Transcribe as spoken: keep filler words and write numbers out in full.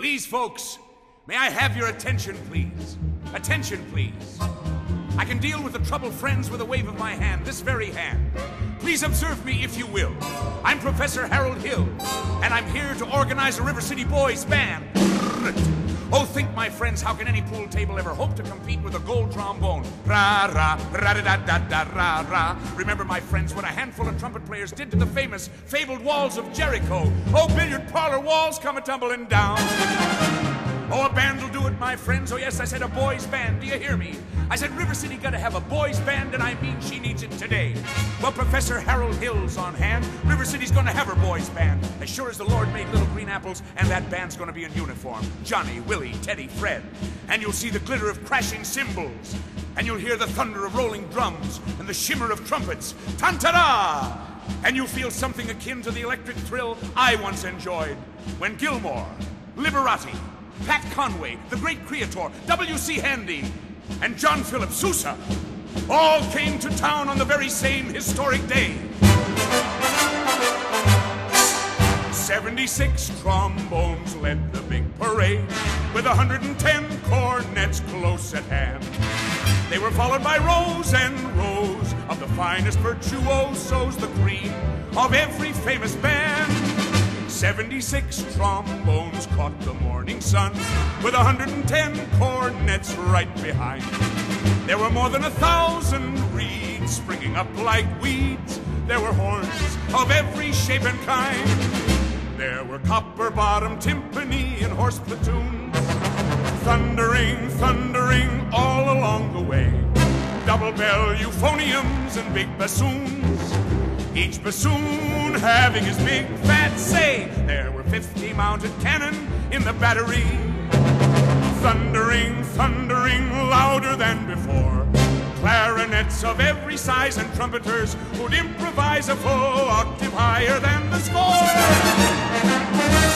Please, folks, may I have your attention, please? Attention, please. I can deal with the troubled friends with a wave of my hand, this very hand. Please observe me if you will. I'm Professor Harold Hill, and I'm here to organize a River City Boys band. Oh, think, my friends, how can any pool table ever hope to compete with a gold trombone? Ra ra ra da da da da ra ra. Remember, my friends, what a handful of trumpet players did to the famous, fabled walls of Jericho. Oh, billiard parlor walls come a tumbling down. Oh, a band will do it, my friends. Oh, yes, I said a boys' band. Do you hear me? I said River City gotta have a boys' band, and I mean she needs it today. Well, Professor Harold Hill's on hand. River City's gonna have her boys' band. As sure as the Lord made little green apples, and that band's gonna be in uniform. Johnny, Willie, Teddy, Fred. And you'll see the glitter of crashing cymbals. And you'll hear the thunder of rolling drums, and the shimmer of trumpets. Tan-ta-da! And you'll feel something akin to the electric thrill I once enjoyed when Gilmore, Liberati, Pat Conway, the great Creator, W C Handy, and John Philip Sousa all came to town on the very same historic day. seventy-six trombones led the big parade, with one hundred ten cornets close at hand. They were followed by rows and rows of the finest virtuosos, the cream of every famous band. seventy-six trombones caught the morning sun, with one hundred ten cornets right behind. There were more than a thousand reeds springing up like weeds. There were horns of every shape and kind. There were copper-bottom timpani and horse platoons, thundering, thundering all along the way. Double-bell euphoniums and big bassoons, each bassoon having his big fat say. There were fifty mounted cannon in the battery, thundering, thundering louder than before. Clarinets of every size and trumpeters who'd improvise a full octave higher than the score.